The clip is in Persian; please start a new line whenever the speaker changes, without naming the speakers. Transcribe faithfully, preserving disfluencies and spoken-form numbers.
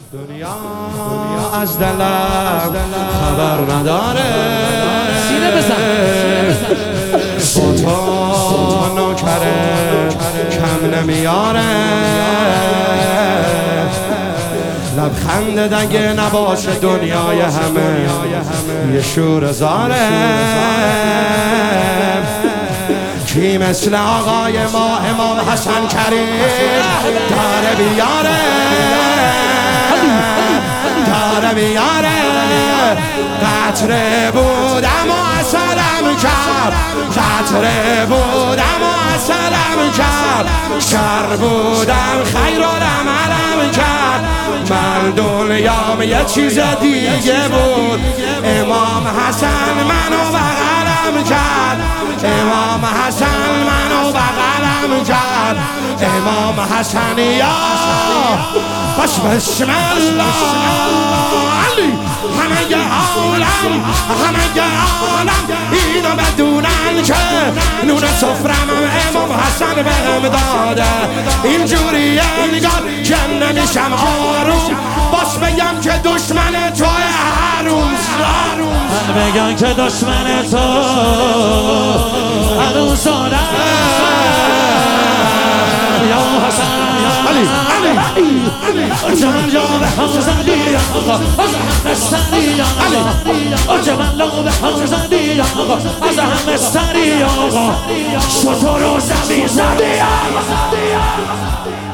دنیا از دلم خبر نداره،
سینه بزن
با تو نوکره کم نمیاره، لبخند دگه نباشه دنیای همه یه شور زاره، کی مثل آقای ما امام حسن کریم داره بیاره، داره بیاره، قطره بودم و اصلم کرد، قطره بودم و اصلم کرد، شر بودم خیر العملم کرد، من دنیام یه چیز دیگه بود، امام حسن منو بغلم کرد، امام حسن منو بغلم کرد، امام حسن یا بس بسم الله علی، همه عالم همه عالم اینو بدونن که نون سفرم امام حسن بهم داده، اینجوری انگار که نمیشم آروم، باش بگم که دشمن تو حروم،
بگم که دشمن تو حروم شده یا حسن
علی علی
جان جا به هم زدی آقا از همه سری آقا جوان لو به هم زدی آقا از همه سری آقا شطور و زمین زدی آقا.